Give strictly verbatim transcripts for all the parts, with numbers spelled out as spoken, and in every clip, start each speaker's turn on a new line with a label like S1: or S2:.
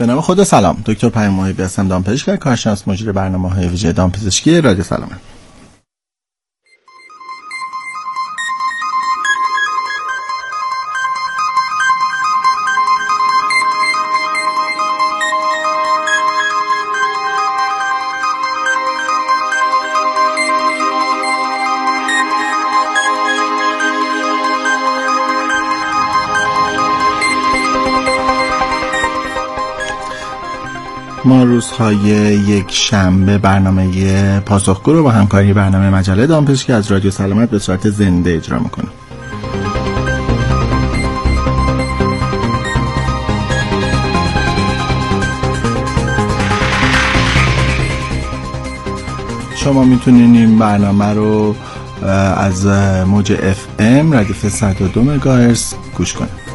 S1: به نام خدا. سلام، دکتر پیام محبی هستم، دامپزشک، کارشناس مجری برنامه‌های ویژه دامپزشکی رادیو سلامت. ما روزهای یک شنبه برنامه پاسخگو رو با همکاری برنامه مجله دامپزشکی از رادیو سلامت به صورت زنده اجرا میکنیم. شما میتونین این برنامه رو از موج اف ام ردیف صد و دو مگاهرتز گوش کنید.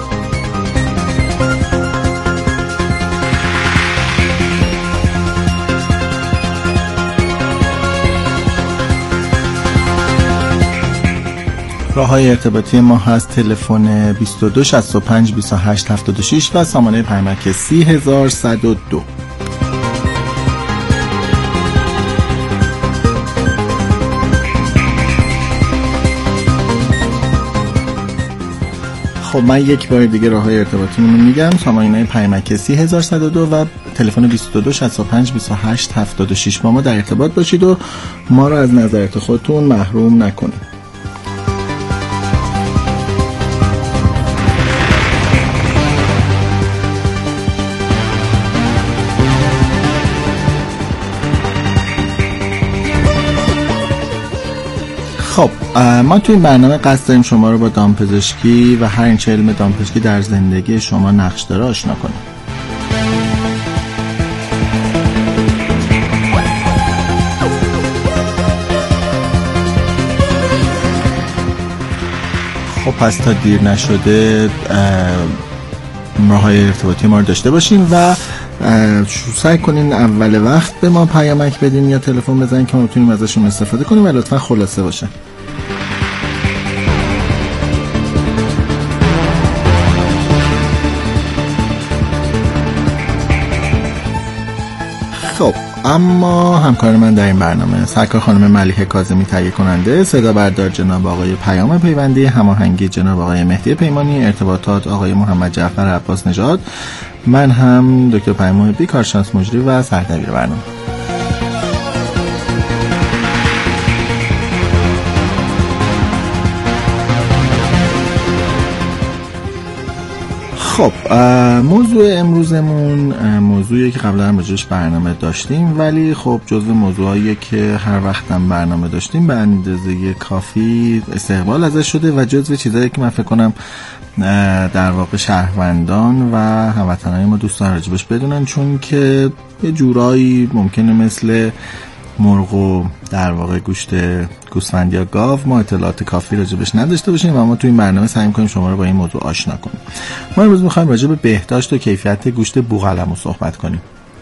S1: راه‌های ارتباطی ما هست تلفن بیست و دو شصت و پنج بیست و هشت هفتاد و شش و سامانه پیامک سی هزار و صد و دو. خب من یک بار دیگه راه‌های ارتباطیمون رو میگم. سامانه پیامک سی هزار و صد و دو و تلفن بیست و دو شصت و پنج بیست و هشت هفتاد و شش. با ما در ارتباط باشید و ما رو از نظرات خودتون محروم نکنید. خب ما توی این برنامه قصد داریم شما رو با دامپزشکی و هر اینچه علم دامپزشکی در زندگی شما نقش داره آشنا کنیم. خب پس تا دیر نشده راه‌های ارتباطی ما رو داشته باشیم و سعی کنین اول وقت به ما پیامک بدین یا تلفن بزنین که ما بتونیم ازشون استفاده کنیم و لطفا خلاصه باشه. خب اما همکار من در این برنامه سرکار خانم ملیحه کاظمی، تهیه کننده، صدا بردار جناب آقای پیام پیوندی، هماهنگی جناب آقای مهدی پیمانی، ارتباطات آقای محمد جعفر عباس نژاد، من هم دکتر پیام محبی، کارشناس مجری و سردبیر برنامه. خب موضوع امروزمون موضوعی که قبلا هم راجعش برنامه داشتیم، ولی خب جزو موضوعایی که هر وقتم برنامه داشتیم به اندازه کافی استقبال ازش شده و جزو چیزایی که من فکر کنم در واقع شهروندان و هموطنان ما دوستان راجبش بدونن، چون که یه جورایی ممکنه مثل مرغ و در واقع گوشت گوسفند یا گاو ما اطلاعات کافی راجبش نداشته باشیم و ما تو این برنامه سعی می‌کنیم شما رو با این موضوع آشنا کنیم. ما امروز می‌خوایم راجع به بهداشت و کیفیت گوشت بوقلمون صحبت کنیم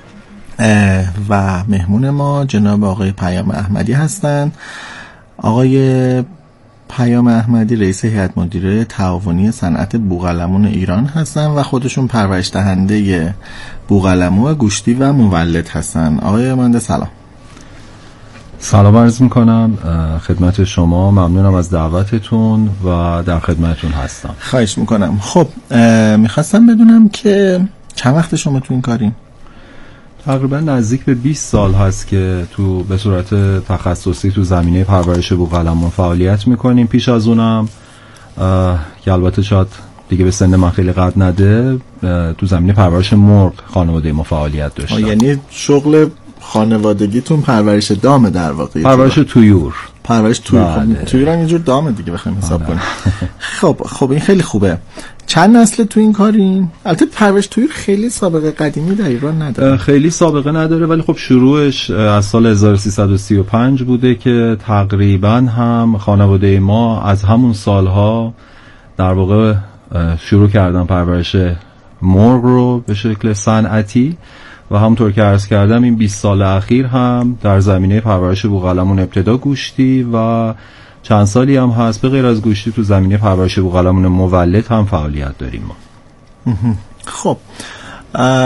S1: و مهمون ما جناب آقای پیام احمدی هستن. آقای پیام احمدی رئیس هیئت مدیره تعاونی صنعت بوقلمون ایران هستن و خودشون پرورش دهنده بوقلمون گوشتی و مولد هستن. آقای مهندس سلام.
S2: سلام عرض میکنم خدمت شما، ممنونم از دعوتتون و در خدمتتون هستم.
S1: خواهش میکنم. خب میخواستم بدونم که چند وقت شما تو این کارین؟
S2: تقریبا نزدیک به بیست سال هست که تو به صورت تخصصی تو زمینه پرورش بوقلمون فعالیت میکنیم. پیش از اونم که البته شاید دیگه به سن من خیلی قد نده، تو زمینه پرورش مرغ خانواده ما فعالیت داشتم.
S1: یعنی شغل خانوادگیتون پرورش دامه در واقع؟
S2: پرورش تویور.
S1: پرورش تویور. خب تویور هم اینجور دامه دیگه بخوایم حساب کنیم. خب خب این خیلی خوبه. چند نسل تو این کارین؟ البته پرورش تویور خیلی سابقه قدیمی در ایران نداره.
S2: خیلی سابقه نداره، ولی خب شروعش از سال هزار و سیصد و سی و پنج بوده که تقریبا هم خانواده ما از همون سالها در واقع شروع کردن پرورش مرغ رو به شکل صنعتی و همونطور که عرض کردم این بیست سال اخیر هم در زمینه پرورش بوقلمون ابتدا گوشتی و چند سالی هم هست به غیر از گوشتی تو زمینه پرورش بوقلمون مولد هم فعالیت داریم ما.
S1: خب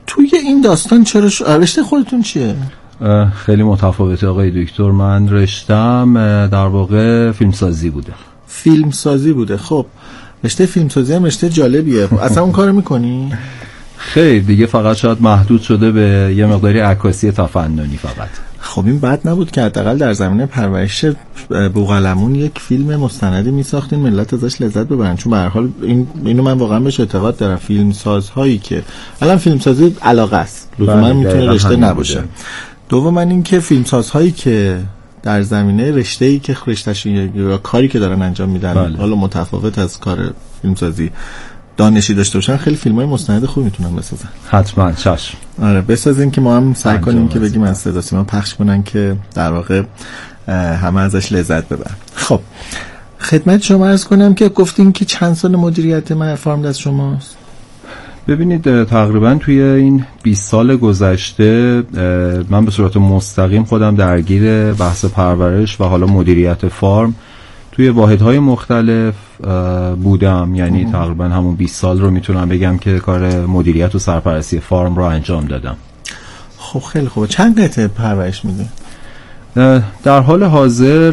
S1: توی این داستان چرا ش... رشته خودتون چیه؟
S2: خیلی متفاوته آقای دکتر. من رشتم در واقع فیلمسازی بوده.
S1: فیلمسازی بوده. خب رشته فیلمسازی هم رشته جالبیه. اصلا اون کارو میکنی؟
S2: خیر دیگه، فقط شاید محدود شده به یه مقداری عکاسی تفننی فقط.
S1: خب این بد نبود که حداقل در زمینه پرورش بوقلمون یک فیلم مستندی میساختین ملت ازش لذت ببرن، چون به هر حال این اینو من واقعا بهش اعتقاد دارم. فیلم سازهایی که الان فیلم سازی علاقه است، لزوما میتونه رشته نباشه. دوم این که فیلم سازهایی که در زمینه رشته‌ای که رشته‌ش یا کاری که دارن انجام میدن بله. حالا متفاوت از کار فیلم سازی دانشی داشته باشن، خیلی فیلم‌های مستند خوب میتونن بسازن.
S2: حتما چشم.
S1: آره بسازین که ما هم سعی کنیم که بگیم از صدا سیما پخش کنن که در واقع همه ازش لذت ببرن. خب خدمت شما عرض کنم که گفتین که چند سال مدیریت من فارم دست شماست؟
S2: ببینید تقریبا توی این بیست سال گذشته من به صورت مستقیم خودم درگیر بحث پرورش و حالا مدیریت فارم توی واحدهای مختلف بودم. یعنی ام. تقریبا همون بیست سال رو میتونم بگم که کار مدیریت و سرپرستی فارم رو انجام دادم.
S1: خب خیلی خوبه. چند قطعه پرورش میدی؟
S2: در حال حاضر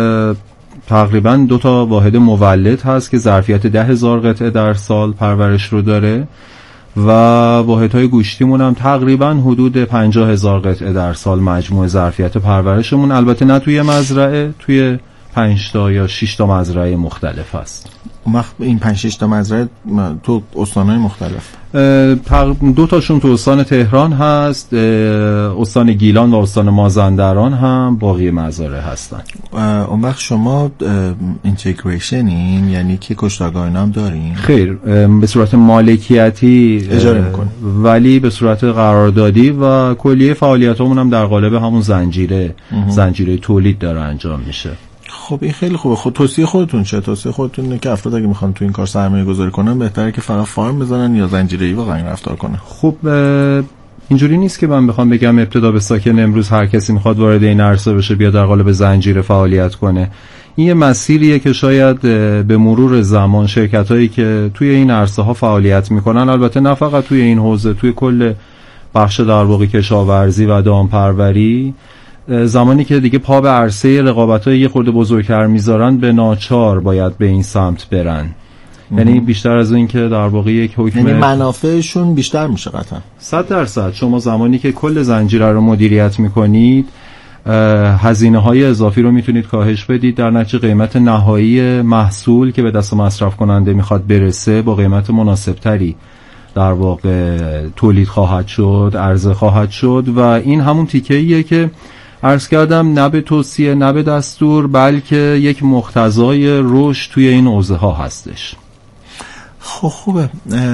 S2: تقریبا دو تا واحد مولد هست که ظرفیت ده هزار قطعه در سال پرورش رو داره و واحدهای گوشتیمون هم تقریبا حدود پنجاه هزار قطعه در سال مجموع ظرفیت پرورشمون. البته نه توی مزرعه، توی پنج تا یا شش تا مزرعه مختلف هست.
S1: این پنج شش تا مزرعه تو استان‌های مختلف؟
S2: دو تاشون تو استان تهران هست، استان گیلان و استان مازندران هم باقی مزارع هستن.
S1: اون وقت شما اینتگریشنین، یعنی که کشتارگاه اینا هم دارین؟
S2: خیر، به صورت مالکیتی
S1: اجاره میکنه،
S2: ولی به صورت قراردادی و کلیه فعالیتامون هم در قالب همون زنجیره امه. زنجیره تولید داره انجام میشه.
S1: خب این خیلی خوبه. خود توصیه خودتون چه؟ توصیه خودتون اینه که افراد اگه میخوان تو این کار سرمایه گذاری کنن بهتره که فقط فارم بزنن یا زنجیره‌ای واقعا رفتار کنن؟
S2: خب اینجوری نیست که من بخوام بگم ابتدا به ساکن امروز هر کسی میخواد وارد این عرصه بشه بیا در قالب زنجیره فعالیت کنه. این یه مسیریه که شاید به مرور زمان شرکتایی که توی این عرصه ها فعالیت میکنن، البته نه فقط توی این حوزه، توی کل بخش در واقع کشاورزی و دامپروری، زمانی که دیگه پا به عرصه رقابت‌های یه خورده بزرگتر میذارن به ناچار باید به این سمت برن. یعنی بیشتر از این که در واقع یک حکم،
S1: یعنی منافعشون بیشتر میشه قطعا.
S2: صد درصد. شما زمانی که کل زنجیره رو مدیریت میکنید هزینه‌های اضافی رو میتونید کاهش بدید، در نتیجه قیمت نهایی محصول که به دست مصرف کننده میخواد برسه با قیمت مناسبتری در واقع تولید خواهد شد، عرضه خواهد شد و این همون تیکه‌ایه که عرض کردم نه به توصیه نه به دستور، بلکه یک مقتضای رشد توی این حوزه ها هستش.
S1: خب خوبه.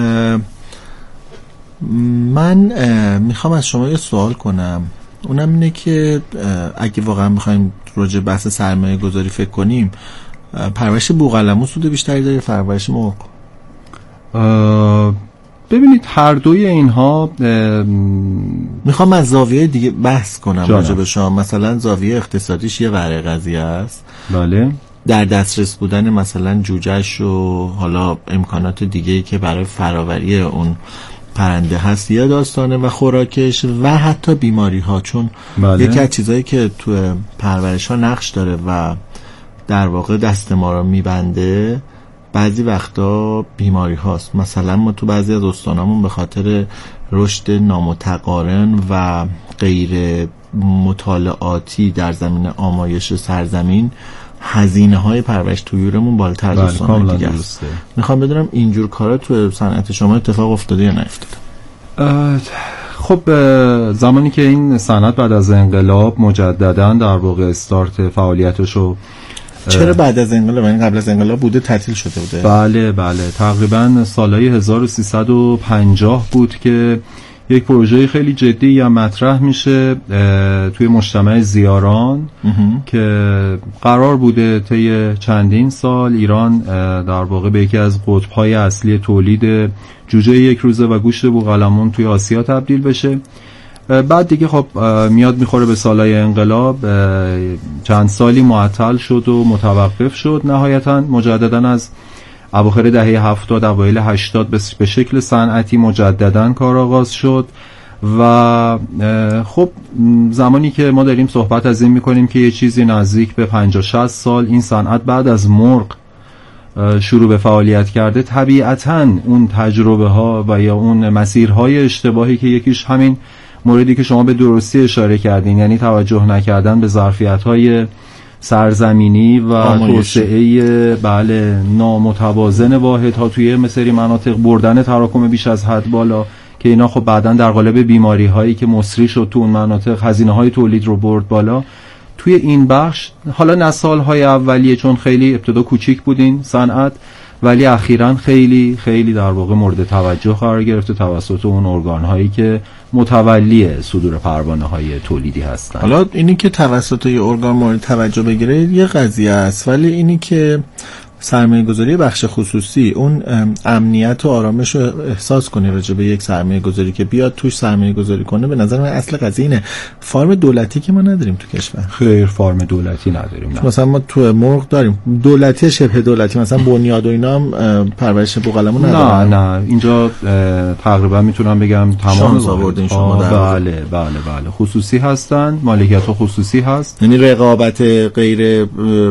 S1: من میخوام از شما یه سوال کنم، اونم اینه که اگه واقعا میخوایم راجع بحث سرمایه گذاری فکر کنیم، پرورش بوقلمون سود بیشتری داره پرورش مرغ؟
S2: ببینید هر دوی اینها
S1: میخوام از زاویه دیگه بحث کنم راجع به شما. مثلا زاویه اقتصادیش یه ور قضیه است،
S2: بله،
S1: در دسترس بودن مثلا جوجهش و حالا امکانات دیگه‌ای که برای فراوری اون پرنده هست یه داستانه و خوراکش و حتی بیماری ها، چون بله. یکی از چیزایی که تو پرورش ها نقش داره و در واقع دست ما رو میبنده بعضی وقتا بیماری هاست. مثلا ما تو بعضی از استانامون به خاطر رشد نامتقارن و غیر مطالعاتی در زمینه آمایش سرزمین هزینه های پرورش طیورمون بالاتر از استان‌های دیگه است. میخوام بدونم اینجور کارا تو صنعت شما اتفاق افتاده یا نیفتاده؟
S2: خب زمانی که این صنعت بعد از انقلاب مجددا در واقع استارت فعالیتشو،
S1: چرا بعد از انقلاب؟ یعنی قبل از انقلاب بوده تعطیل شده بوده؟
S2: بله بله، تقریبا سالهای هزار و سیصد و پنجاه بود که یک پروژه خیلی جدی هم مطرح میشه توی مجتمع زیاران که قرار بوده طی چندین سال ایران در واقع به یکی از قطب‌های اصلی تولید جوجه یک روزه و گوشت بوقلمون توی آسیا تبدیل بشه. بعد دیگه خب میاد میخوره به سالهای انقلاب، چند سالی معطل شد و متوقف شد. نهایتا مجددا از اواخر دهه هفتاد اوایل هشتاد به شکل صنعتی مجدداً کار آغاز شد و خب زمانی که ما داریم صحبت از این میکنیم که یه چیزی نزدیک به پنجاه شصت سال این صنعت بعد از مرغ شروع به فعالیت کرده، طبیعتاً اون تجربه ها و یا اون مسیرهای اشتباهی که یکیش همین موردی که شما به درستی اشاره کردین، یعنی توجه نکردن به ظرفیت‌های سرزمینی و توسعه بله نامتوازن واحدها توی مثلی مناطق، بردن تراکم بیش از حد بالا که اینا خب بعداً در قالب بیماری هایی که مصری شد تو اون مناطق هزینه های تولید رو برد بالا. توی این بخش حالا نه سالهای اولیه چون خیلی ابتدا کوچیک بودین صنعت، ولی اخیراً خیلی خیلی در واقع مورد توجه قرار گرفته توسط اون ارگان هایی که متولی صدور پروانه های تولیدی هستن.
S1: حالا اینی که توسط یه ارگان مورد توجه بگیره یه قضیه است، ولی اینی که سرمایه گذاری بخش خصوصی اون امنیت و آرامش رو احساس کنی راجع به یک سرمایه گذاری که بیاد توش سرمایه گذاری کنه، به نظر من اصل قضیه اینه. فارم دولتی که ما نداریم تو کشور.
S2: خیر فارم دولتی نداریم نه.
S1: مثلا ما تو مرغ داریم دولتی شبه دولتی، مثلا بنیاد و اینا هم پرورش بوقلمون ندارن.
S2: نه نه اینجا تقریبا میتونم بگم تمام
S1: آوردین شما در
S2: بله بله بله خصوصی هستن، مالکیت خصوصی هست،
S1: یعنی رقابت غیر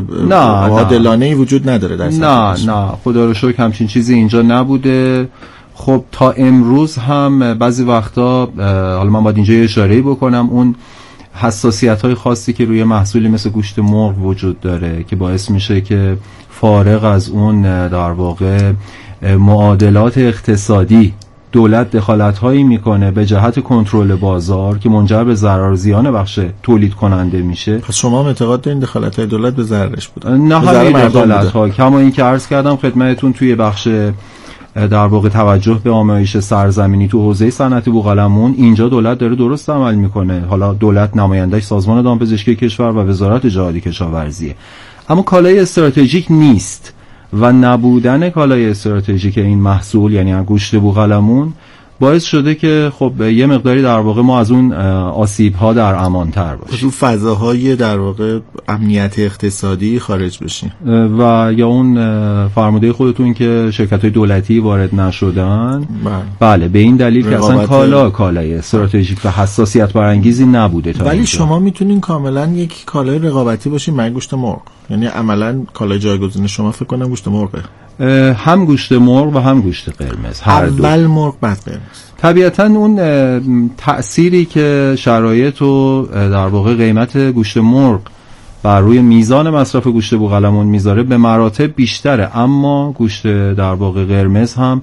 S1: عادلانه‌ای وجود نداره.
S2: نه نه خدا رو شکر همچین چیزی اینجا نبوده. خب تا امروز هم بعضی وقتا حالا من باید اینجا یه اشاره‌ای بکنم، اون حساسیت‌های خاصی که روی محصولی مثل گوشت مرغ وجود داره که باعث میشه که فارغ از اون در واقع معادلات اقتصادی دولت دخالت‌هایی میکنه به جهت کنترل بازار که منجر به ضرر و زیان بخش تولید کننده میشه.
S1: پس شما اعتقاد دارین دخالت‌های دولت به ضررش بوده؟
S2: نه همین دخالت‌ها، کما این که عرض کردم خدمتتون توی بخش در واقع توجه به آمایش سرزمینی تو حوزه صنعت بوقلمون اینجا دولت داره درست عمل میکنه. حالا دولت نماینده‌اش سازمان دامپزشکی کشور و وزارت جهادی کشاورزیه، اما کالای استراتژیک نیست و نبودن کالای استراتژیک این محصول یعنی گوشت بوقلمون باعث شده که خب یه مقداری در واقع ما از اون آسیب‌ها در امان‌تر باشیم،
S1: تو فضاهای در واقع امنیت اقتصادی خارج بشیم
S2: و یا اون فرموده خودتون که شرکت‌های دولتی وارد نشدن. بله, بله به این دلیل که اصلا کالا کالای استراتژیک و حساسیت برانگیزی نبوده تا
S1: ولی
S2: اینجا.
S1: شما میتونین کاملا یک کالای رقابتی باشین مگر گوشت مرغ، یعنی عملا کالای جایگزین شما فکر کنم گوشت مرغه.
S2: هم گوشت مرغ و هم گوشت قرمز، هر دو.
S1: اول مرغ بعد قرمز.
S2: طبیعتاً اون تأثیری که شرایط و در واقع قیمت گوشت مرغ بر روی میزان مصرف گوشت بوقلمون میذاره به مراتب بیشتره، اما گوشت در واقع قرمز هم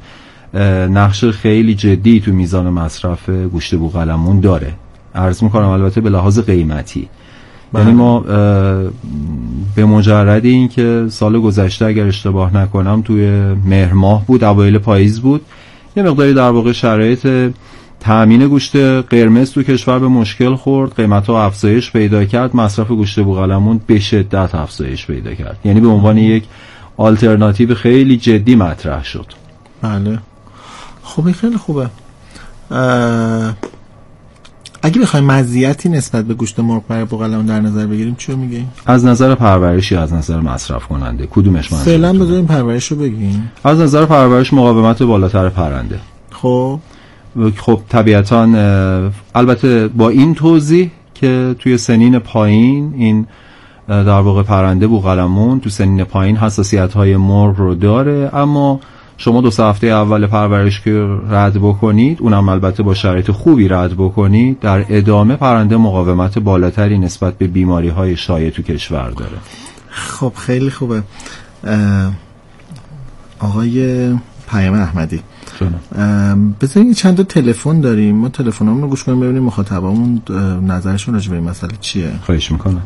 S2: نقش خیلی جدی تو میزان مصرف گوشت بوقلمون داره. عرض میکنم البته به لحاظ قیمتی. یعنی ما به مجرد این که سال گذشته اگر اشتباه نکنم توی مهر ماه بود اوایل پاییز بود یه مقداری در واقع شرایط تامین گوشت قرمز تو کشور به مشکل خورد، قیمت‌ها افزایش پیدا کرد، مصرف گوشت بوقلمون به شدت افزایش پیدا کرد، یعنی به عنوان یک آلترناتیو خیلی جدی مطرح شد.
S1: بله خب خیلی خوبه. اگه بخوایم مزیتی نسبت به گوشت مرغ برای بوقلمون در نظر بگیریم چی رو میگیم؟
S2: از نظر پرورشی از نظر مصرف کننده کدومش مناسبه؟
S1: فعلا بذاریم پرورش رو بگیم.
S2: از نظر پرورش مقاومت بالاتر پرنده.
S1: خب
S2: خب طبیعتاً البته با این توضیح که توی سنین پایین این در واقع پرنده بوقلمون تو سنین پایین حساسیت‌های مرغ رو داره، اما شما دو سه هفته اول پرورش که رد بکنید، اونم البته با شرایط خوبی رد بکنید، در ادامه پرنده مقاومت بالاتری نسبت به بیماری‌های شایع تو کشور داره.
S1: خب خیلی خوبه. آقای پیام احمدی بذارین چند تا تلفن داریم، ما تلفنامون رو گوش کنیم ببینیم مخاطبامون نظرشون راجع به این مسئله چیه.
S2: خواهش میکنم.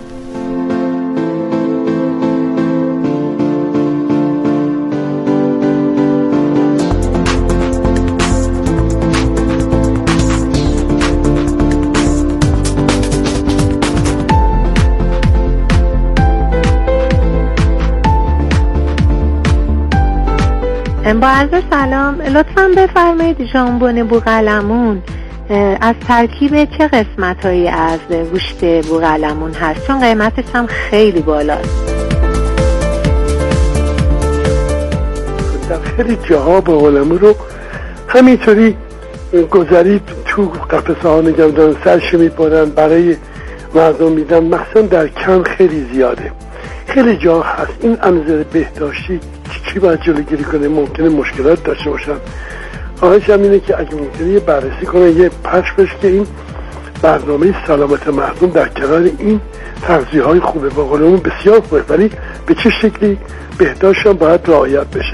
S3: با عرض سلام، لطفاً بفرمایید ژامبون بوقلمون از ترکیب چه قسمت‌هایی از گوشت بوقلمون هست، چون قیمتش هم خیلی بالاست.
S4: در خیلی جاها بوقلمون رو همینطوری گذری تو قفسه ها نگم دارن سرش میبرن برای مردم میدن، مثلا در کم خیلی زیاده، خیلی جا هست. این انظر بهداشتی چی باید جلوگیری کنه؟ ممکنه مشکلات داشته باشن. خواهشم اینه که اگه ممکنه یه بررسی کنه، یه پخش بشه که این برنامه سلامت مردم در کنار این تغذیه های خوبه بقولمون بسیار خوبه، ولی به چه شکلی بهداشت هم باید رعایت بشه.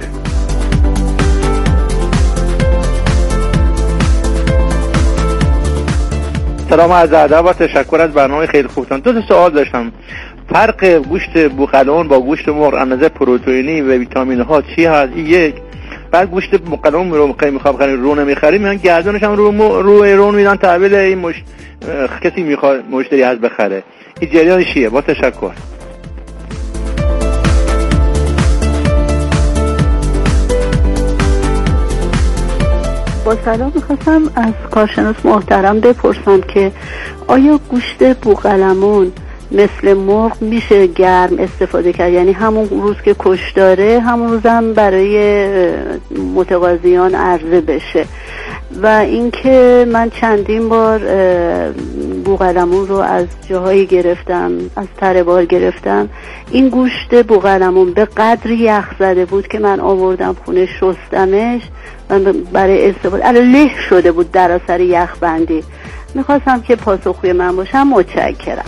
S5: سلام، عرض ادب و تشکر از برنامه خیلی خوبتون. دو تا سوال داشتم. فرق گوشت بوقلمون با گوشت مرغ از نظر پروتئینی و ویتامین ها چی هست؟ یک. بعد گوشت بوقلمون رو میخوام بخریم، رو نمیخریم، میان گردنش هم رو رو ایران میدن تحویل این مش... کسی میخواد مشتری هست بخره. این جریان چیه؟ با تشکر.
S6: با سلام، میخواستم از کارشناس محترم بپرسم که آیا گوشت بوقلمون مثل مرغ میشه گرم استفاده کرد؟ یعنی همون روز که کش داره همون روز هم برای متقاضیان عرضه بشه؟ و اینکه من چندین بار بوقلمون رو از جاهایی گرفتم، از تره بار گرفتم، این گوشت بوقلمون به قدری یخ زده بود که من آوردم خونه شستمش و برای استفاده الان له شده بود در اثر یخ بندی. میخواستم که پاسخگوی من باشم. متشکرم.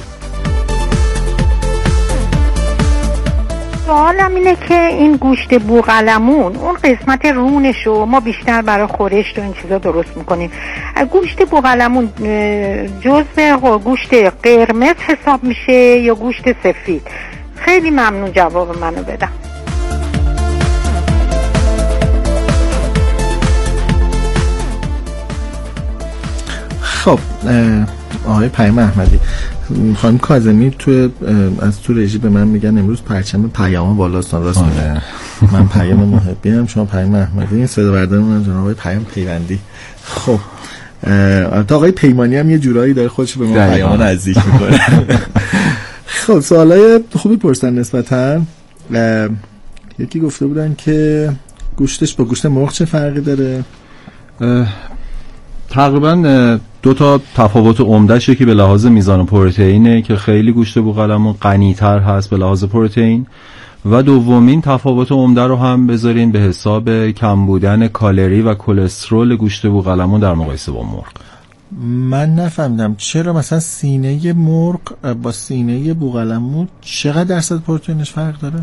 S3: سوالم اینه که این گوشت بوقلمون اون قسمت رونشو ما بیشتر برای خورشت و این چیزا درست میکنیم. گوشت بوقلمون جزء گوشت قرمز حساب میشه یا گوشت سفید؟ خیلی ممنون جواب منو بدم.
S1: خب آقای پیام احمدی، خانم کاظمی تو از تو رژی به من میگن امروز پرچم پیام بالاستان راست میگن. من پیام محبینم، شما پیام احمدی، این صدا بردار من جناب آقای پیام پیوندی. خب تا آقای پیمانی هم یه جورایی داره خودش به ما پیام نزدیک میکنه. خب سوالای خوبی پرسن نسبتاً. یکی گفته بودن که گوشتش با گوشت مرغ چه فرقی داره؟
S2: تقریبا دو تا تفاوت عمده‌شه که به لحاظ میزان پروتئینه که خیلی گوشت بوقلمون غنی‌تر هست به لحاظ پروتئین، و دومین تفاوت عمده رو هم بذارین به حساب کم بودن کالری و کلسترول گوشت بوقلمون در مقایسه با مرغ.
S1: من نفهمیدم چرا مثلا سینه مرغ با سینه بوقلمون چقدر درصد پروتئینش فرق داره؟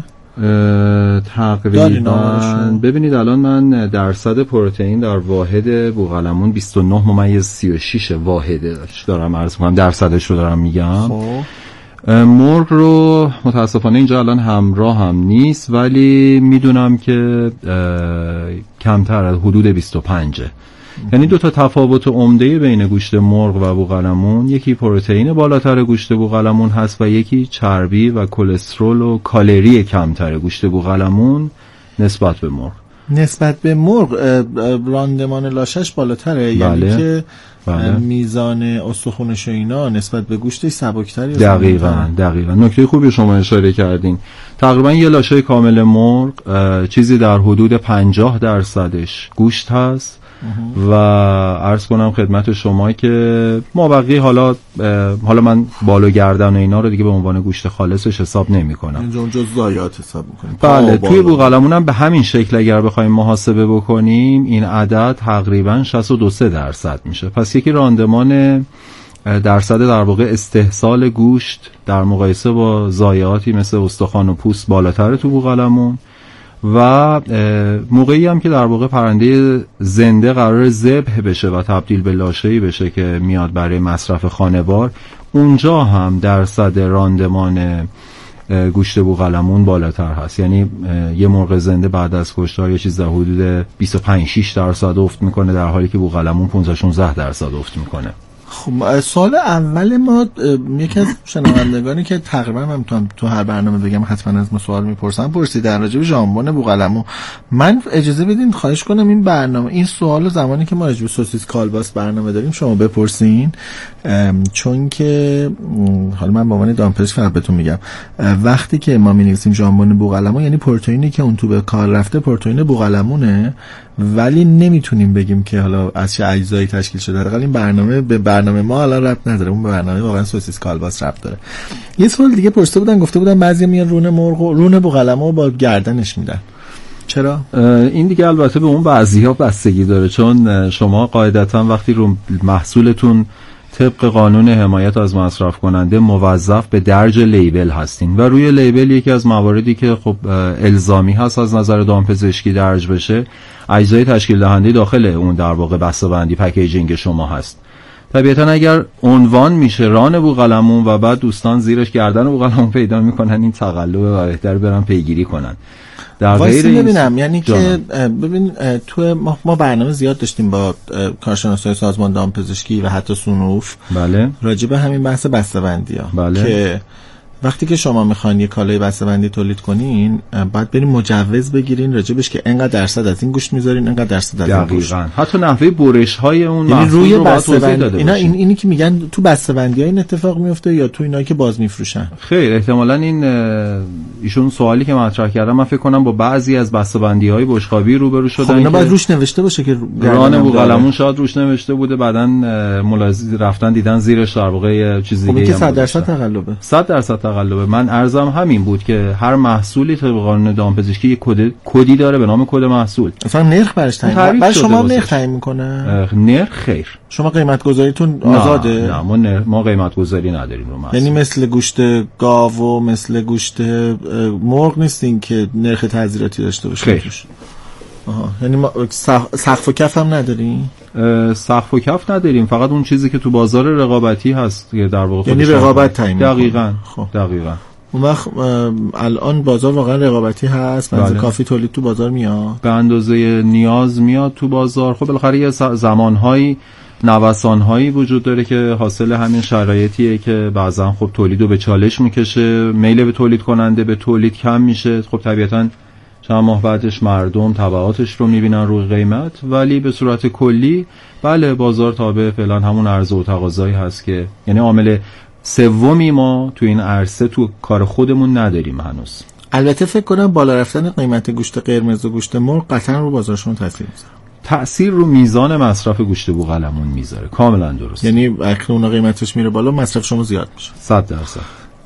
S2: تقریبا ببینید الان من درصد پروتئین در واحد بوقلمون بیست و نه ممیز سی و شش واحدش دارم عرض می‌کنم، درصدش رو دارم میگم. مرغ رو متاسفانه اینجا الان همراه هم نیست، ولی میدونم که کمتر از حدود بیست و پنج. یعنی دو تا تفاوت عمده بین گوشت مرغ و بوقلمون، یکی پروتئین بالاتر گوشت بوقلمون هست و یکی چربی و کلسترول و کالری کمتر گوشت بوقلمون نسبت به مرغ.
S1: نسبت به مرغ راندمان لاشش بالاتره؟
S2: بله.
S1: یعنی که
S2: بله.
S1: میزان استخونش و اینا نسبت به گوشتش سبکتری؟
S2: دقیقاً دقیقاً نکته خوبی شما اشاره کردین. تقریبا یه لاشه کامل مرغ چیزی در حدود پنجاه درصدش گوشت هست و عرض کنم خدمت شما که ما بقیه حالا حالا من بال و گردن و اینا رو دیگه به عنوان گوشت خالصش حساب نمی کنم،
S1: اینجا اونجا زایات حساب میکنیم.
S2: بله، توی بوقلمون هم به همین شکل اگر بخوایم محاسبه بکنیم این عدد تقریبا شصت و دو درصد میشه. پس یکی راندمان درصد در واقع استحصال گوشت در مقایسه با ضایعاتی مثل استخوان و پوست بالاتر تو بوقلمون، و موقعی هم که در واقع پرنده زنده قرار ذبح بشه و تبدیل به لاشه‌ای بشه که میاد برای مصرف خانوار، اونجا هم درصد راندمان گوشت بوقلمون بالاتر هست. یعنی یه مرغ زنده بعد از کشتار یه چیز در حدود بیست و پنج شش درصد افت میکنه، در حالی که بوقلمون پانزده شانزده درصد افت میکنه.
S1: خب سوال اول ما یکی از شنوندگانی که تقریبا من میتونم تو هر برنامه بگم حتما از ما سوال میپرسن پرسید در راجع به ژامبون بوقلمون. من اجازه بدین خواهش کنم این برنامه این سوال زمانی که ما راجع به سوسیس کالباس برنامه داریم شما بپرسین، چون که حالا من به عنوان دامپزشک فقط بهتون میگم وقتی که ما می‌نویسیم ژامبون بوقلمون یعنی پروتئینی که اون تو به کار رفته پروتئین بوقلمونه، ولی نمیتونیم بگیم که حالا از چه اجزایی تشکیل شده. در حال این برنامه به برنامه ما حالا ربط نداره، اون به برنامه واقعا سوسیس کالباس ربط داره. یه سوال دیگه پرسیده بودن، گفته بودن بعضی میان رون مرغ و رون بوقلمون با گردنش میدن، چرا؟
S2: این دیگه البته به اون بعضی‌ها بستگی داره، چون شما قاعدتا وقتی رو محصولتون طبق قانون حمایت از مصرف کننده موظف به درج لیبل هستین و روی لیبل یکی از مواردی که خب الزامی هست از نظر دامپزشکی درج بشه اجزای تشکیل دهنده داخل اون در واقع بسته‌بندی پکیجینگ شما هست. طبیعتا اگر عنوان میشه ران بوقلمون و بعد دوستان زیرش گردن بوقلمون پیدا میکنن این تقلبه و بهتر برن پیگیری کنن. در غیر این
S1: ببینم یعنی که ببین تو ما, ما برنامه زیاد داشتیم با کارشناسای سازمان دامپزشکی و حتی سونوف
S2: بله
S1: راجع به همین بحث بسته‌بندی‌ها
S2: بله.
S1: که وقتی که شما میخواین یه کالای بسته‌بندی تولید کنین باید برین مجوز بگیرین راجبش که اینقدر درصد از این گوشت میذارین اینقدر درصد از این گوشت.
S2: حتی نحوه برش های اون
S1: یعنی
S2: محصول
S1: روی
S2: رو باید توضیح
S1: بسته‌بندی
S2: داده
S1: اینا
S2: باشین.
S1: این اینی که میگن تو بسته‌بندی‌ها این اتفاق میفته یا تو اینایی که باز میفروشن؟
S2: خیر احتمالاً این ایشون سوالی که مطرح کردم من فکر کنم با بعضی از بسته‌بندی‌های بشقابی روبرو شدن.
S1: خب اینا باید روش نوشته باشه که
S2: ران بوقلمون شاید روش نوشته بوده، بعدن ملاحظه رفتن دیدن زیرش در واقع چیز دیگه.
S1: خب این صد درصد تقلبه.
S2: صد درصد تقلبه. من عرضم همین بود که هر محصولی طبق قانون دامپزشکی یک کد کدی داره به نام کد محصول.
S1: مثلا نرخ برش تعیین بعد شما نرخ تعیین میکنه؟
S2: نرخ خیر.
S1: شما قیمت گذاریتون آزاده؟
S2: نه ما نر... ما قیمت گذاری نداریم رو محصول.
S1: یعنی مثل گوشت گاو و مثل گوشت مرغ نیستین که نرخ تعزیراتی داشته باشه؟
S2: خیر.
S1: آها یعنی ما سقف و کف هم نداریم؟
S2: سقف و کف نداریم، فقط اون چیزی که تو بازار رقابتی هست که در واقع
S1: یعنی رقابت تعیین میکنه.
S2: دقیقاً.
S1: خب
S2: دقیقاً.
S1: اون وقت الان بازار واقعا رقابتی هست، بنز کافی تولید تو بازار میاد
S2: به اندازه نیاز میاد تو بازار. خب بالاخره یه زمانهایی نوسانهایی وجود داره که حاصل همین شرایطیه که بعضا خب تولیدو به چالش میکشه، میل به تولید کننده به تولید کم میشه. خب طبیعتاً چند ماه بعدش مردم تبعاتش رو میبینن روی قیمت، ولی به صورت کلی بله بازار تابع فعلا همون عرضه و تقاضایی هست که یعنی عامل سومی ما تو این عرصه تو کار خودمون نداریم هنوز.
S1: البته فکر کنم بالا رفتن قیمت گوشت قرمز و گوشت مرغ قطعا رو بازارشون تاثیر میذاره.
S2: تأثیر رو میزان مصرف گوشت بوقلمون میذاره. کاملا درست.
S1: یعنی اگه اون قیمتش میره بالا مصرف شما زیاد میشه.
S2: صد درصد.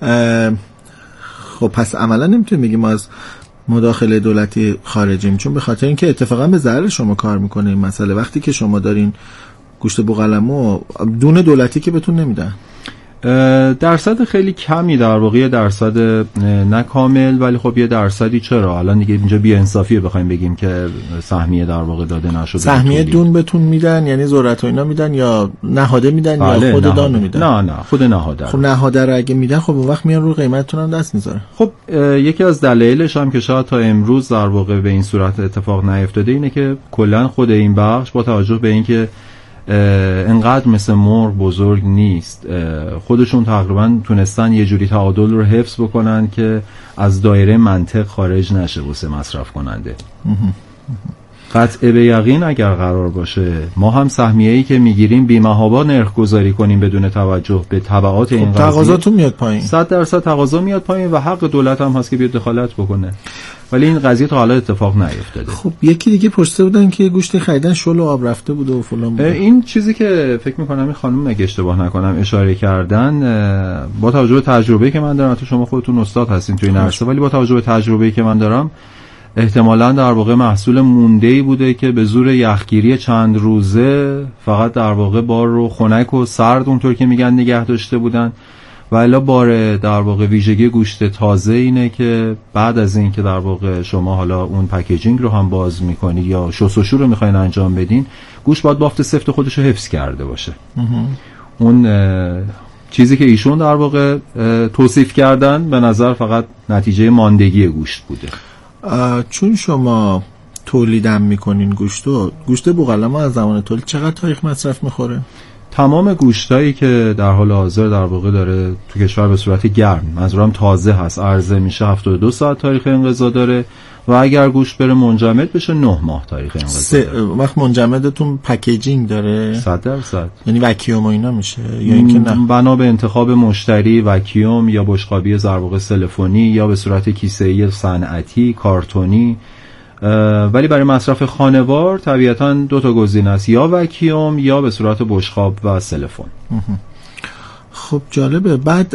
S1: خب پس عملا نمیتونیم بگیم ما از مداخله دولتی خارجیم، چون به خاطر اینکه اتفاقا به ضرر شما کار میکنه این مسئله. وقتی که شما دارین گوشت بوقلمو دون دولتی که بهتون نمیدن،
S2: درصد خیلی کمی در واقع، درصد نه کامل ولی خب یه درصدی. چرا الان دیگه اینجا بی انصافیه بخوایم بگیم که سهمیه در واقع داده نشده.
S1: سهمیه دون بهتون میدن یعنی ذرت و اینا میدن یا نهاده میدن یا خود دانو میدن؟
S2: نه نه خود نهاده.
S1: خب نهاده رو اگه میدن خب اون وقت میان رو قیمتتون هم دست میذاره.
S2: خب یکی از دلایلش هم که شاید تا امروز در واقع به این صورت اتفاق نیفتاده اینه که کلا خود این بخش با توجه به اینکه انقدر مثل مرغ بزرگ نیست، خودشون تقریبا تونستن یه جوری تعادل رو حفظ بکنن که از دایره منطق خارج نشه واسه مصرف کننده. قطع به یقین اگر قرار باشه ما هم سهمیه‌ای که میگیریم بی‌محابا نرخ گذاری کنیم بدون توجه به تبعات این قضیه،
S1: تقاضاتون میاد پایین.
S2: صد درصد تقاضا میاد پایین و حق دولت هم هست که بیاد دخالت بکنه، ولی این قضیه تا حالا اتفاق نیفتاده.
S1: خب یکی دیگه پرسیده بودن که گوشت خریدن شل و آب رفته بوده و فلان بوده.
S2: این چیزی که فکر می‌کنم این خانم اگه اشتباه نکنم اشاره کردن، با توجه به تجربه‌ای که من دارم، تو شما خودتون استاد هستین تو این عرصه، ولی با توجه به تجربه‌ای که من دارم احتمالاً در واقع محصول مونده‌ای بوده که به زور یخگیری چند روزه فقط در واقع بار رو خنک و سرد اونطور که میگن نگه داشته بودن. و الا بار در واقع ویژگی گوشت تازه اینه که بعد از این که در واقع شما حالا اون پکیجینگ رو هم باز میکنید یا شستشو رو میخواین انجام بدین، گوشت باید بافت سفت خودش رو حفظ کرده باشه. اون چیزی که ایشون در واقع توصیف کردن به نظر فقط نتیجه ماندگی گوشت بوده.
S1: چون شما تولیدم میکنین گوشتو، گوشت بوقلمون از زمان تولید چقدر تاریخ مصرف میخوره؟
S2: تمام گوشتایی که در حال حاضر در واقع داره تو کشور به صورت گرم، منظورم تازه هست، عرضه میشه هفتاد و دو ساعت تاریخ انقضا داره و اگر گوشت بره منجمد بشه نه ماه تاریخ انقضا داره.
S1: وقت منجمدتون پکیجینگ داره؟
S2: صد درصد.
S1: یعنی وکیوم و اینا میشه یا اینکه نه؟
S2: بنا به انتخاب مشتری وکیوم یا بشقابی در واقع سلفونی یا به صورت کیسه‌ای صنعتی کارتونی، ولی برای مصرف خانوار طبیعتاً دو تا گزینه است، یا وکیوم یا به صورت بشقاب و سلفون.
S1: خب جالبه. بعد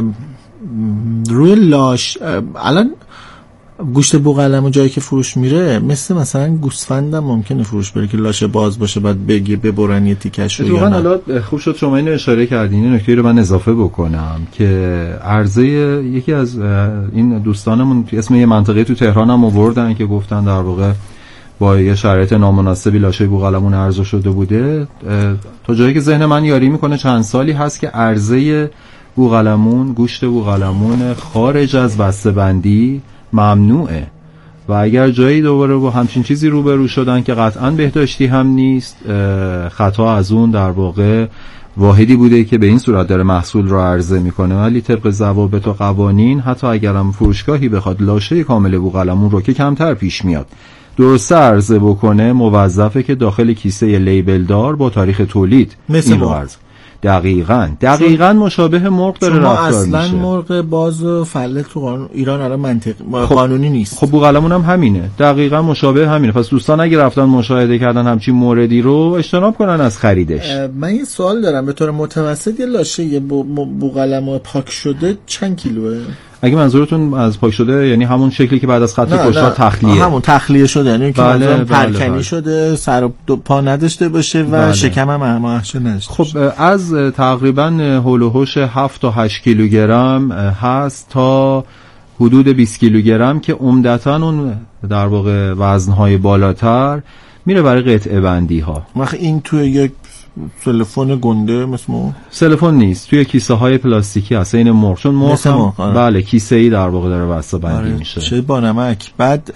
S1: روی لاش الان گوشت بوقلمون جایی که فروش میره مثل مثلا گوسفندم ممکنه فروش بره که لاشه باز باشه بعد بگی ببرن یه تیکش رو.
S2: واقعا حالا خوب شد شما اینو اشاره کردین، این نکته رو من اضافه بکنم که عرضه یکی از این دوستانمون اسم یه منطقه تو تهران هم آوردن که گفتن در واقع با یه شرایط نامناسبی لاشه بوقلمون عرضه شده بوده. تا جایی که ذهن من یاری میکنه چند سالی هست که عرضه بوقلمون، گوشت بوقلمون خارج از بسته‌بندی ممنوعه و اگر جایی دوباره با همچین چیزی روبرو شدن که قطعاً بهداشتی هم نیست، خطا از اون در واقع واحدی بوده که به این صورت داره محصول رو عرضه میکنه، ولی طبق ضوابط و قوانین حتی اگرم فروشگاهی بخواد لاشه کامل بوقلمون رو که کمتر پیش میاد درسته عرضه بکنه، موظفه که داخل کیسه لیبل دار با تاریخ تولید این رو عرضه. دقیقاً دقیقاً مشابه مرغ داره رفتار میشه.
S1: اصلا مرغ باز و فله تو قانون ایران الان منطق
S2: خب
S1: قانونی نیست.
S2: خب بوقلمون هم همینه، دقیقاً مشابه همینه. پس دوستان اگه رفتن مشاهده کردن همچین موردی رو اجتناب کنن از خریدش.
S1: من یه سوال دارم، به طور متوسط یه لاشه یه بوقلمون پاک شده چند کیلوه؟
S2: اگه منظورتون از پاک شده یعنی همون شکلی که بعد از خط کشتار تخلیه،
S1: همون تخلیه شده، یعنی که
S2: بله بله
S1: پرکنی
S2: بله.
S1: شده، سر و دو پا نداشته باشه و بله. شکم هم احماشه نداشته.
S2: خب از تقریبا هول و هوش هفت تا هشت کیلوگرم هست تا حدود بیست کیلوگرم که عمدتاً اون در واقع وزن‌های بالاتر میره برای قطعه بندی ها.
S1: وقت این توی یک سلفون گنده مثل مو
S2: سلفون نیست، توی کیسه های پلاستیکی هست این مرغ، چون مرغ هم بله کیسه ای در واقع داره بسته بندی آره. میشه
S1: چه با نمک. بعد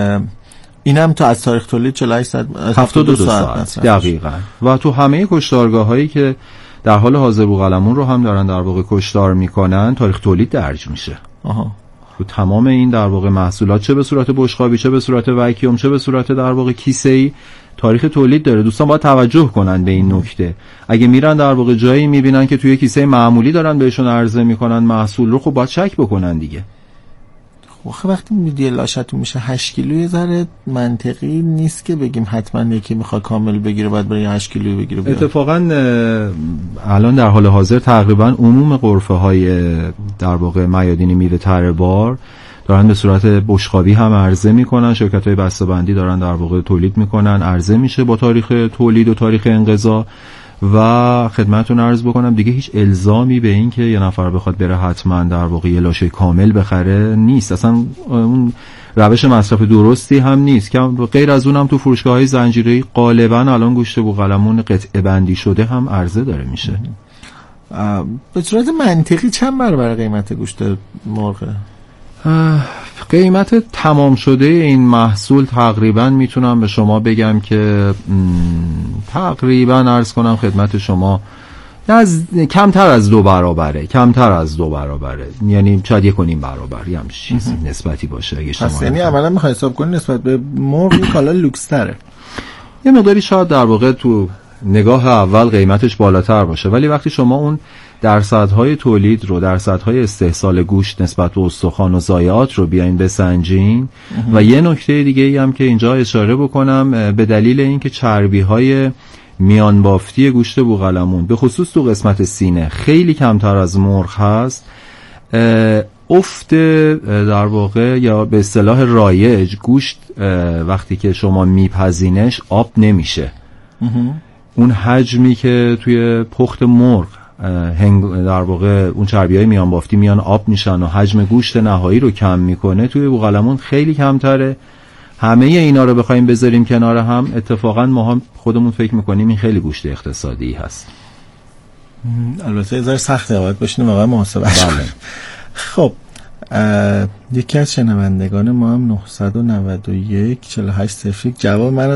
S1: اینم تا از تاریخ تولید چهل و هشت ساعت
S2: هفتاد و دو ساعت دقیقاً. و تو همه کشتارگاه هایی که در حال حاضر بوقلمون رو هم دارن در واقع کشتار میکنن تاریخ تولید درج میشه. آها. تو تمام این در واقع محصولات چه به صورت بشقابی چه به صورت وکیوم چه به صورت در واقع کیسه‌ای تاریخ تولید داره. دوستان باید توجه کنن به این نکته. اگه میرن در واقع جایی میبینن که توی کیسه معمولی دارن بهشون عرضه میکنن محصول رو، خب باید چک بکنن دیگه.
S1: خب وقتی میدی لاشتون میشه هشت کیلو یه ذره منطقی نیست که بگیم حتما یکی میخواد کامل بگیره باید برای هشت کیلو بگیره بیاد.
S2: اتفاقا الان در حال حاضر تقریبا عموم غرفه های در واقع میادین میوه تره بار دارن به صورت بشقابی هم عرضه میکنن، شرکت های بسته‌بندی دارن در واقع تولید میکنن، عرضه میشه با تاریخ تولید و تاریخ انقضا. و خدمتتون عرض بکنم دیگه هیچ الزامی به این که یه نفر بخواد بره حتما در واقع یه لاشه کامل بخره نیست، اصلا اون روش مصرف درستی هم نیست که غیر از اونم تو فروشگاه‌های زنجیره‌ای غالبا الان گوشت بوقلمون قطعه بندی شده هم عرضه داره میشه.
S1: به صورت منطقی چند برابر قیمت گوشت مرغ؟
S2: قیمت تمام شده این محصول تقریبا میتونم به شما بگم که تقریبا عرض کنم خدمت شما از کمتر از دو برابره کمتر از دو برابره یعنی شاید یک و نیم برابر یا همچین چیزی نسبتی باشه. اگه شما
S1: پس یعنی عملا میخوای حساب کنی نسبت به مرغ این کالا لوکس تره،
S2: یه مقداری شاید در واقع تو نگاه اول قیمتش بالاتر باشه، ولی وقتی شما اون درصدهای تولید رو، درصدهای استحصال گوشت نسبت به استخوان و ضایعات رو بیاین بسنجین. و یه نکته دیگه ای هم که اینجا اشاره بکنم، به دلیل اینکه چربی‌های میان بافتی گوشت بوقلمون به خصوص تو قسمت سینه خیلی کمتر از مرغ هست، افت در واقع یا به اصطلاح رایج گوشت وقتی که شما میپزینش آب نمیشه. اون حجمی که توی پخت مرغ در واقع اون چربی‌های میان بافتی میان آب میشن و حجم گوشت نهایی رو کم میکنه، توی بوقلمون خیلی کمتره. همه اینا رو بخوایم بذاریم کنار هم، اتفاقا ما هم خودمون فکر میکنیم این خیلی گوشت اقتصادی هست.
S1: البته یه ذره سخته باید باشین واقعا محاسبه کنیم. خب یکی از شنوندگان ما هم نه نه یک چهار هشت صفر یک جواب من